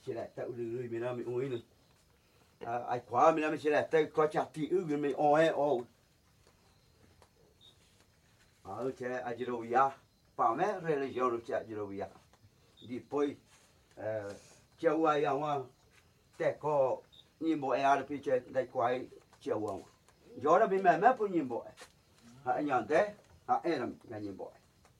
chỉ là tao lười mình làm mình uống nữa ai khóa mình làm chỉ là tao có chặt thì mình oi c'è a Girovia, per me religione c'è a Girovia. Di poi c'è una te co nimbo e al pice dai quai c'è uomo. Giora mi me poi nimbo. Ha niente, ha era nimbo.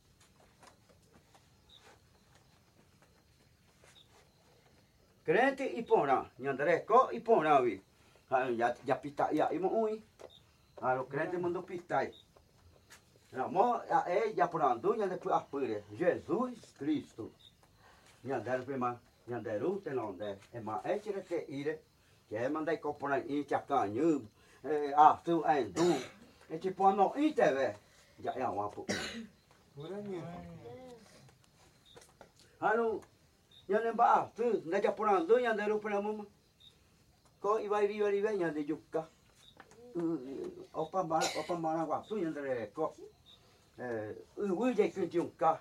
Crente ipona, niente co ipona vi. Ha ya pita ya imo ui. Ha lo crente mundo pitai. Mo já por andou, já depois apure Jesus Cristo. Já deram prima, já deram tem não der. É mais é tira que ir, que é mandar comprar em chacanho, tu ando. É tipo não iteve. Já é uma pu. Halo, já nem ba tu, já por andou, já deram prima mama. Ko ibai riva já de juca. Opa mana wa tu já der ko. Ui de Junca.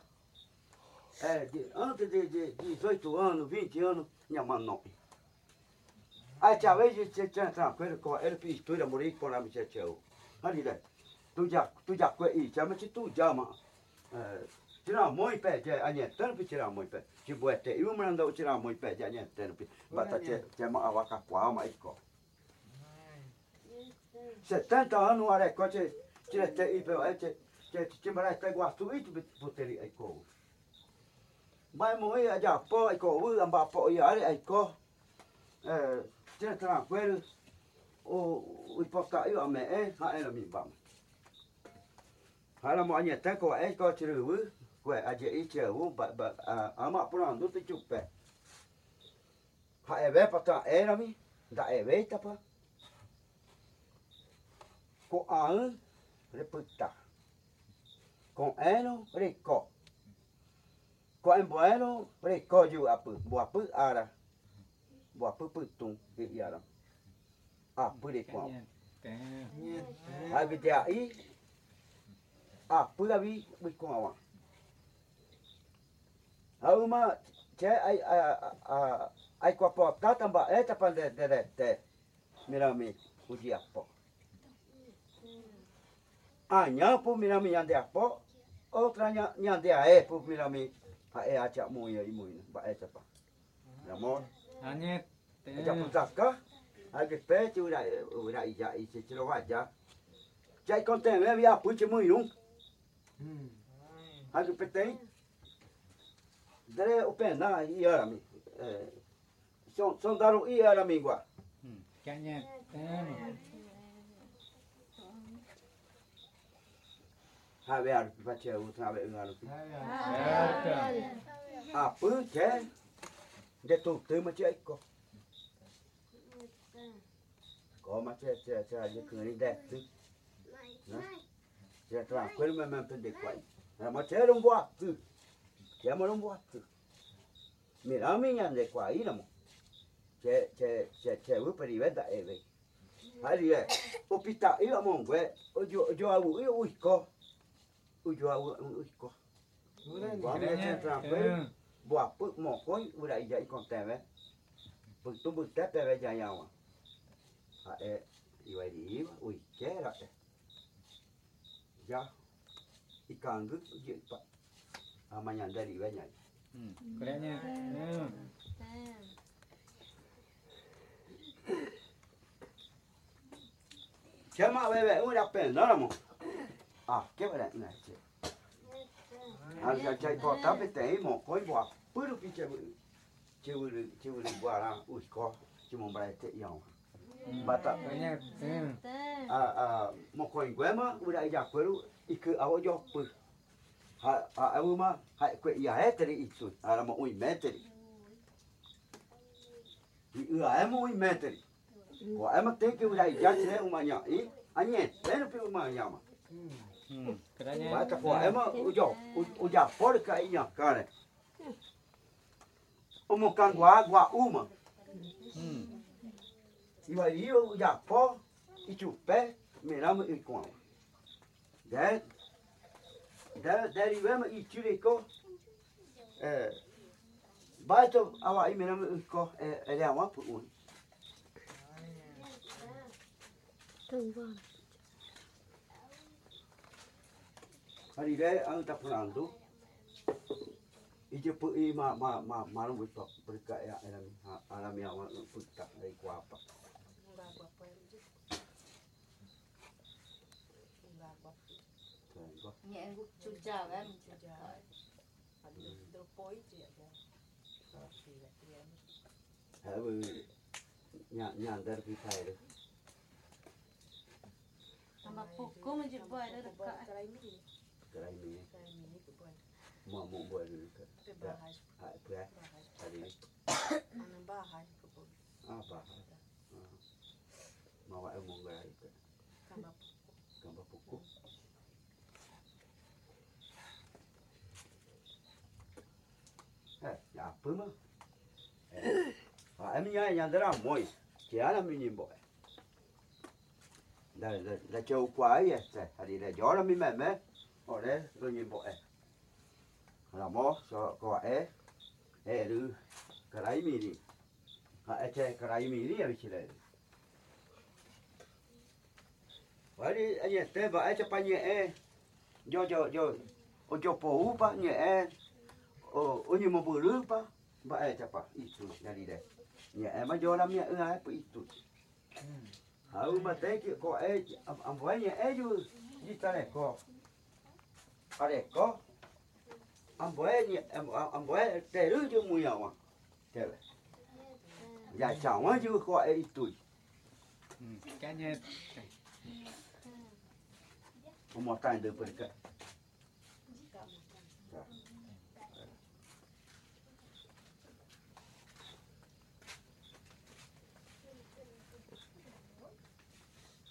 Antes de 18 anos, 20 anos, minha mãe não. Aí tinha vez você tinha tranquilo com ele pintura morir com a minha tia. Ali daí, tu já conhece, chama se tu já mas tirar muito pé de anhetando para tirar muito pé. Se boete eu mandou tirar muito pé de anhetando para bata tinha uma vaca qual mas co. 70 anos era coche tira te e que mas até gosto isso botei aí co. Mas morrer já pô aí co, o amba pô aí aí co. Tinha tranquilo o importa eu a me ha era mi bam. Hala mo anya ta ko ko chiru ko a je i chiru ba ama puna ndo te chupe. Ha eve pata era mi da eve tapa. Ko an reputa. Con eno rico. Ko en bueno rico ju apu bo apu ara. Bo apu putung ki ara. Apu rico. Hai vidia i apu la vi ko awa. Au ma che ai ko po tata ba eta pa de mira mi uji apo. Anya pu mira mi ande apo. Outra nyande a pu mira mi pa e acha moia i moina ba eta pa. Amor. Anya Ja putaka. Ai que pete ura ja i se tiro vaja. Jai contem me via puche muirum. Ai que pete. Dare o pena i ara mi. Son daru i ara mi gua. Anya Ha ve ar face o tra ve ngalo. Apu che de tu te ma che ko. Có mà che như cười đẹp chứ, che tranquilo mà bên để quậy, mà che đông quá chứ, che mà đông quá chứ, mình ở mình nhận để quậy là một, che bướcไปvề đại về, hay đi về, opita yêu ở mông quê, jo awu yêu ui co, jo awu ui co, có mình che tranquilo, bỏ bước mỏ coi, vừa đại dạy còn tè về, bước tu bước tép về dài nhau à. Ibai di ui kera ya ikan gut je pak amanya dari banyak kerennya cuma bebe udah pernah mo ke bere này che al chai porta pete mo koi bo puru piche che guara ui ko cuma berete yang bata một khoảnh quê mà udah ajak quê iku awak jauh pu awu ma hai quê ya heteri itu ala mo ui meteri i em ui meteri ko em te ke udah ajak se umanya i anye ben pi umanya ma kerennya bata ko em udah por ka inya kare umukan gua uma Iba eu já pó e chupé miramos e com derivamos e tiricou Baik tu awak ini nama kau ada apa pun. Hari dia ang tak pernah tu. Ije pu I malam besok berkat ya alam yang putak dari kuapa. Nhẹ ngục chụp chào em Nhà dari kita itu. sama pukul menjadi boy dah dekat Kerai ini. Mau buat dulu ke. Apa? Hari ini. Apa? Mau mau gerai ke. Gambar pukul. Apa mah? Em nhớ nhà đó mồi, chả là mình nhìn bội. Là châu quái vậy, thì là gió là mình mẹ, ở đấy rồi nhìn bội. Là mó, cho gọi đứa cái đấy mình đi, cái đấy mình đi ở trên đây. Vậy đi anh nhớ thế vậy cho bao nhiêu cho phố bao nhiêu nhưng mà bữa nước pa, vậy cho pa itu dari deh. Ya emang jualan minyak apa itu. Hau mate ki ko ambonya ju ditare ko. Kare ko. Ambonya ambonya teru ju muya wa. Tele. Ya chao ju ko itu. Cả nhà. Một tay được bật cái.